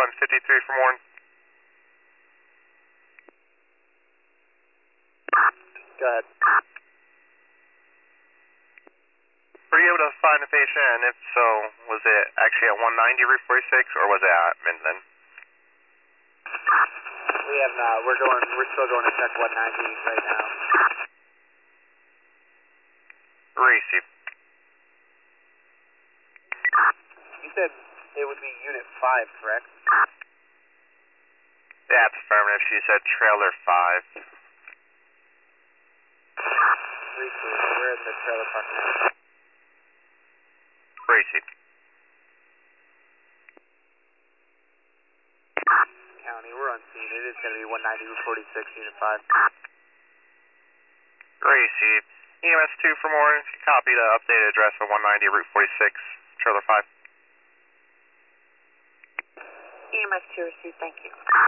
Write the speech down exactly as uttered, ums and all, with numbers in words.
one fifty-three from Warren. Go ahead. Were you able to find the patient, and if so, was it actually at one ninety Route forty-six, or was it at Minden? We have not. We're going. We're still going to check one ninety right now. Receive. You said it would be Unit five, correct? That's affirmative. She said trailer five. Receive. We're in the trailer park now. Receive. County, we're on scene. It is going to be one ninety Route forty-six, Unit five. Receive. E M S two from Orange, copy the updated address of one ninety Route forty-six, trailer five. E M S two received, thank you.